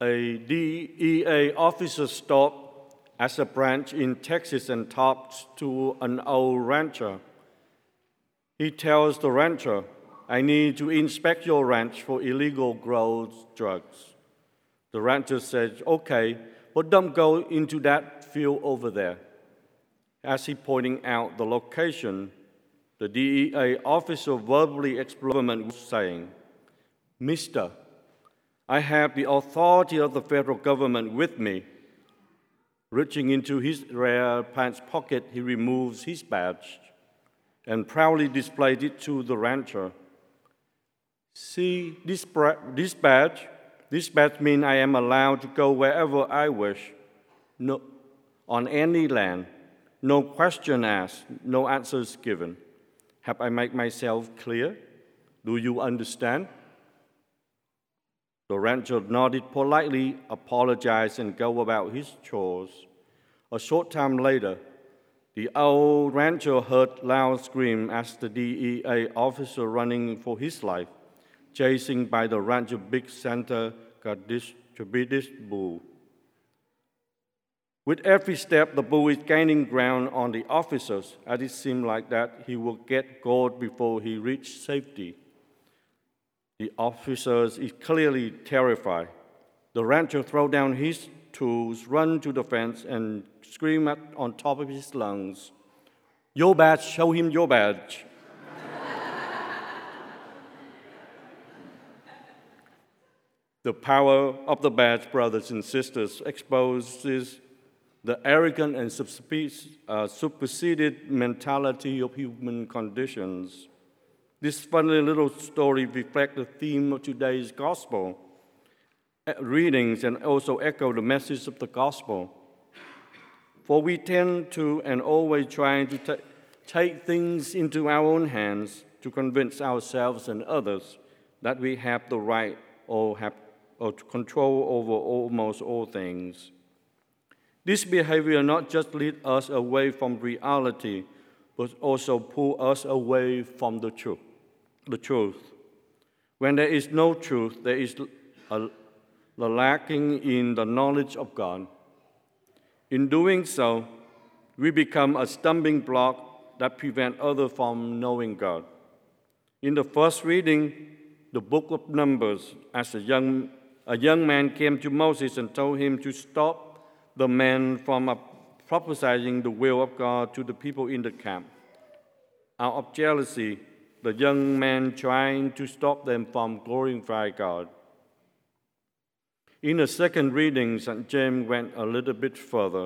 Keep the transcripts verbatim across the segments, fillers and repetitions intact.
A D E A officer stopped at a branch in Texas and talks to an old rancher. He tells the rancher, "I need to inspect your ranch for illegal growth drugs." The rancher says, "Okay, but don't go into that field over there." As he pointing out the location, the D E A officer verbally exploded, saying, "Mister, I have the authority of the federal government with me." Reaching into his rare pants pocket, he removes his badge and proudly displayed it to the rancher. "See this, this badge? This badge means I am allowed to go wherever I wish, no, on any land, no question asked, no answers given. Have I made myself clear? Do you understand?" The rancher nodded politely, apologized, and go about his chores. A short time later, the old rancher heard loud screams as the D E A officer running for his life, chasing by the rancher's big Santa Cabritish bull. With every step, the bull is gaining ground on the officers, as it seemed like that he would get gored before he reached safety. The officers is clearly terrified. The rancher throws down his tools, runs to the fence, and screams at on top of his lungs, "Your badge, show him your badge." The power of the badge, brothers and sisters, exposes the arrogant and uh, superseded mentality of human conditions. This funny little story reflects the theme of today's gospel readings and also echo the message of the gospel. For we tend to and always trying to t- take things into our own hands to convince ourselves and others that we have the right or have or control over almost all things. This behavior not just leads us away from reality, but also pulls us away from the truth. The truth. When there is no truth, there is a, a lacking in the knowledge of God. In doing so, we become a stumbling block that prevents others from knowing God. In the first reading, the book of Numbers, as a young, a young man came to Moses and told him to stop the man from uh, prophesying the will of God to the people in the camp. Out of jealousy, the young man trying to stop them from glorifying God. In the second reading, Saint James went a little bit further.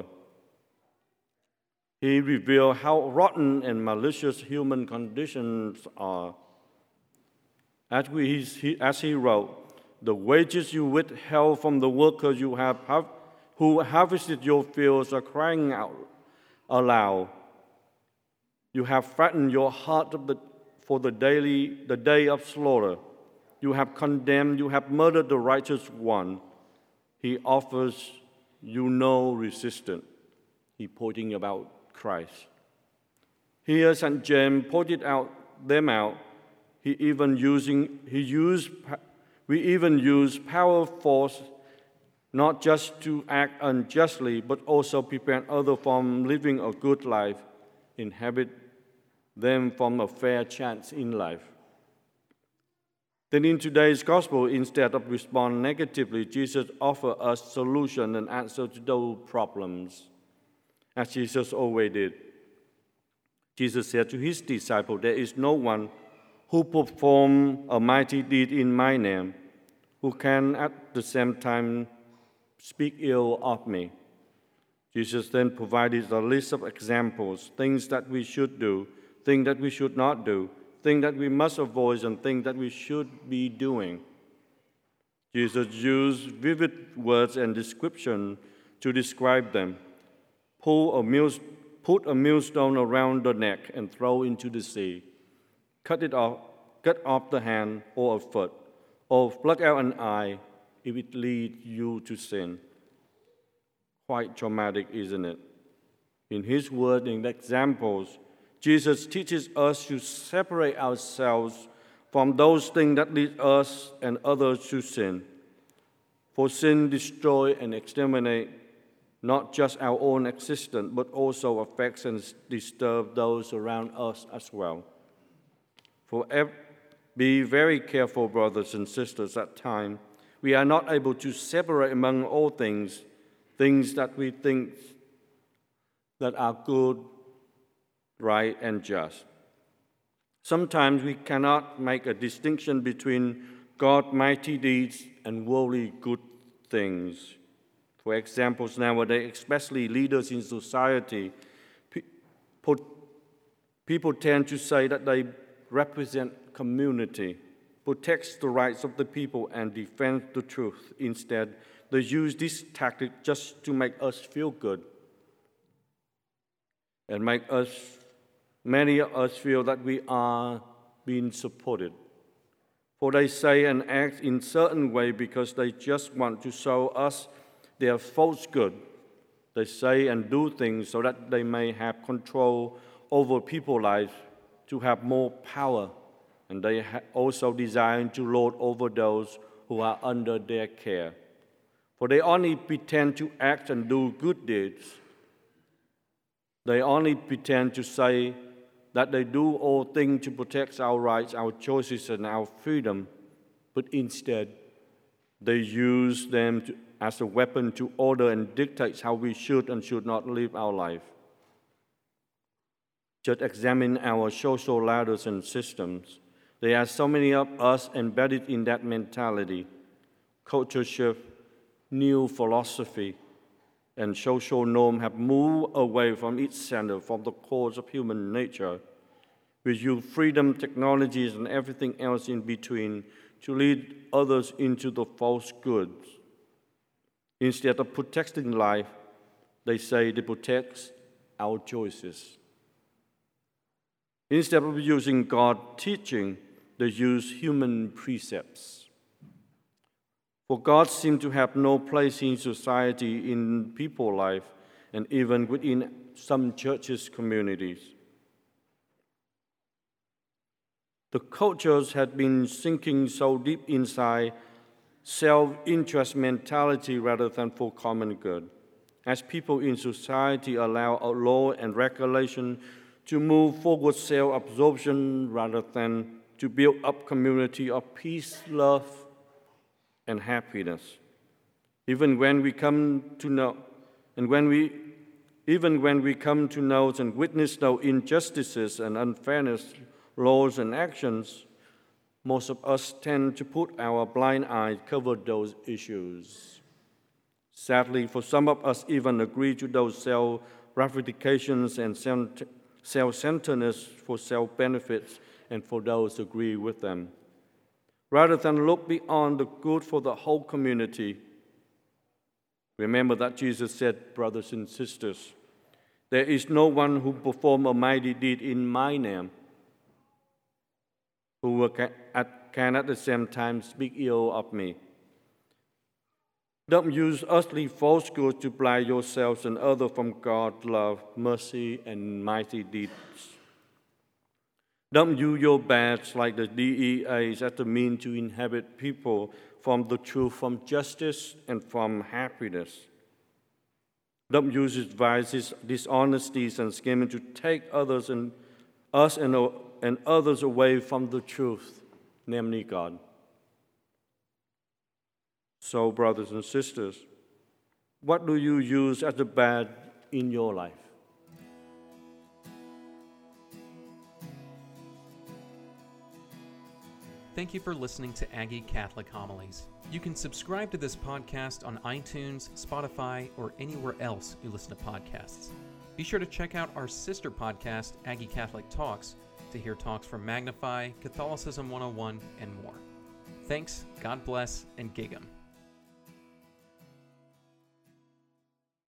He revealed how rotten and malicious human conditions are. As, we, as he wrote, "The wages you withheld from the workers you have, have who harvested your fields are crying out aloud. You have fattened your heart of the for the daily, the day of slaughter. You have condemned, you have murdered the righteous one. He offers you no resistance." He pointing about Christ. Here, Saint James pointed out them out. He even using he used we even use power force not just to act unjustly, but also prevent others from living a good life, inhabit them from a fair chance in life. Then in today's gospel, instead of responding negatively, Jesus offers us solution and answer to those problems, as Jesus always did. Jesus said to his disciples, "There is no one who performs a mighty deed in my name, who can at the same time speak ill of me." Jesus then provided a list of examples, things that we should do, things that we should not do, things that we must avoid, and things that we should be doing. Jesus used vivid words and description to describe them. Pull a mill, put a millstone around the neck and throw into the sea. Cut it off, cut off the hand or a foot, or pluck out an eye if it leads you to sin. Quite traumatic, isn't it? In his word and examples, Jesus teaches us to separate ourselves from those things that lead us and others to sin. For sin destroys and exterminates not just our own existence, but also affects and disturbs those around us as well. For ev- be very careful, brothers and sisters, at times we are not able to separate among all things, things that we think that are good, right, and just. Sometimes we cannot make a distinction between God's mighty deeds and worldly good things. For example, nowadays, especially leaders in society, people tend to say that they represent community, protect the rights of the people, and defend the truth. Instead, they use this tactic just to make us feel good and make us, many of us feel that we are being supported. For they say and act in certain way because they just want to show us their false good. They say and do things so that they may have control over people's lives, to have more power, and they also desire to lord over those who are under their care. For they only pretend to act and do good deeds. They only pretend to say that they do all things to protect our rights, our choices, and our freedom, but instead they use them to, as a weapon to order and dictate how we should and should not live our life. Just examine our social ladders and systems. There are so many of us embedded in that mentality. Culture shift, new philosophy, and social norm have moved away from its center, from the cause of human nature. We use freedom, technologies, and everything else in between to lead others into the false goods. Instead of protecting life, they say they protect our choices. Instead of using God's teaching, they use human precepts. For God seems to have no place in society, in people's life, and even within some churches' communities. The cultures had been sinking so deep inside self-interest mentality rather than for common good. As people in society allow a law and regulation to move forward self-absorption rather than to build up community of peace, love, and happiness. Even when we come to know, and when we, even when we come to know and witness those injustices and unfairness, laws and actions, most of us tend to put our blind eye cover those issues. Sadly, for some of us even agree to those self-ratifications and self-centeredness for self-benefits, and for those who agree with them, rather than look beyond the good for the whole community. Remember that Jesus said, brothers and sisters, there is no one who performs a mighty deed in my name who can at the same time speak ill of me. Don't use earthly false goods to blind yourselves and others from God's love, mercy, and mighty deeds. Don't use your badge like the D E As as a means to inhibit people from the truth, from justice, and from happiness. Don't use its vices, dishonesties, and scheming to take others and us and, and others away from the truth, namely God. So, brothers and sisters, what do you use as a badge in your life? Thank you for listening to Aggie Catholic Homilies. You can subscribe to this podcast on iTunes, Spotify, or anywhere else you listen to podcasts. Be sure to check out our sister podcast, Aggie Catholic Talks, to hear talks from Magnify, Catholicism one oh one, and more. Thanks, God bless, and Gig 'em.